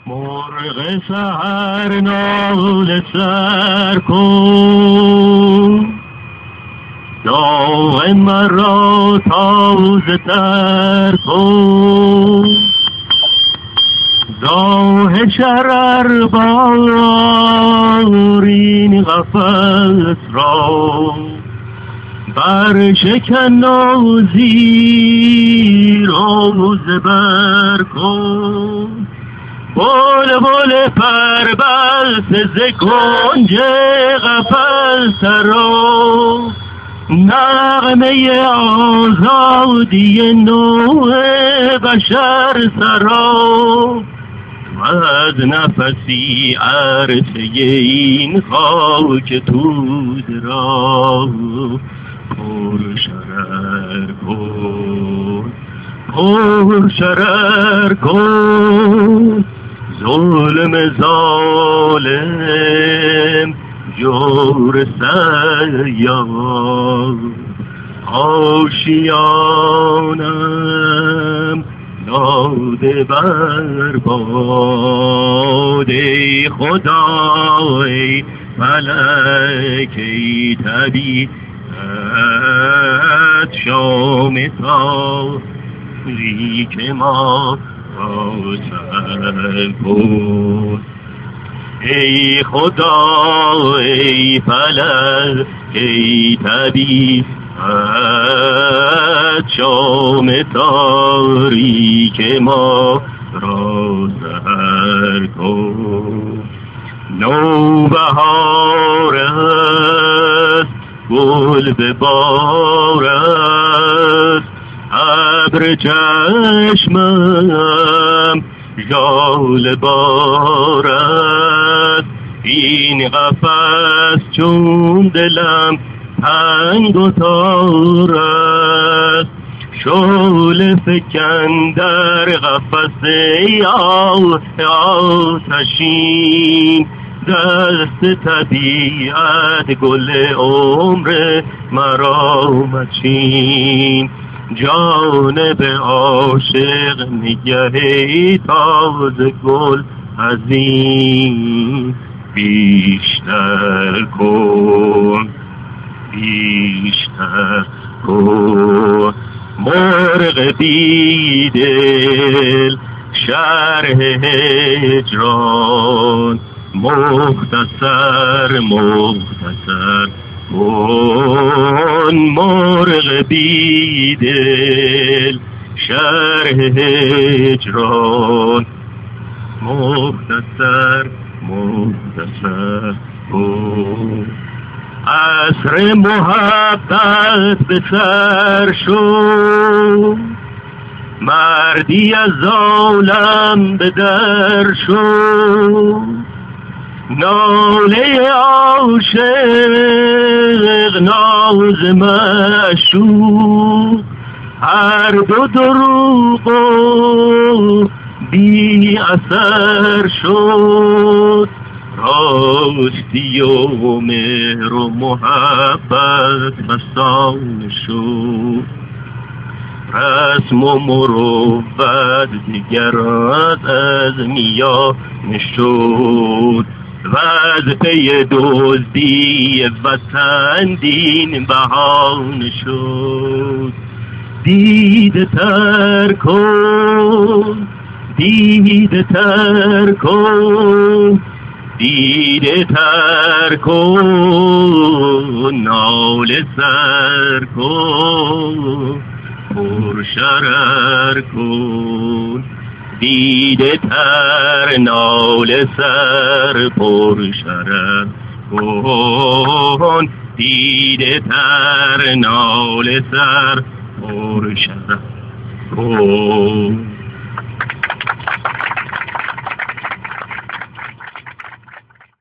مرغ سحر ناله سر کن، داغ مرا تازه تر کن. راه شرر بارین قفس را بر شکن و زیر و زبر کن. بلبل پربست ز کنج قفس را نغمه آزادی نوع بشر سرا. و از نفسی عرصه این خاک تود را پر شرر کن، پر شرر کن. ظلم ظالم جور سیاد آشیانم داده بر باد. ای خدا ای فلک ای طبیعت شام تاریک ما را سر کن. ای خدا ای فلک ای طبیعت شام تاریک ما را سحر کن. نوبهار است گل به بار است، ابر چشمم ژاله بار است. این قفس چون دلم تنگ و تار است، شعله فکن در قفس آتشین. دست طبیعت گل عمر مرا مچین. جانب عاشق نگه تازه گل از این بیشتر کن، بیشتر کن. مرغ بیدل شرح هجران مختصر مختصر کن. مرغ بیدل شرح هجران مختصر مختصر کن. عصر محبت به سر شد، مردی از عالم به در شد. ناله عاشق ناز معشوق، هر دو دروغ و بی اثر شد. راستی و مهر و محبت فسان شد، رسم و مروت دیگر از میان شد. و از پی دزدی وطن دین بهانه شد. دیده تر کن، دیده تر کن، دیده تر کن. ناله سر کن، پر شرر کن. دیده تر ناله سر پر شرر کن. دیده تر ناله سر پر شرر کن.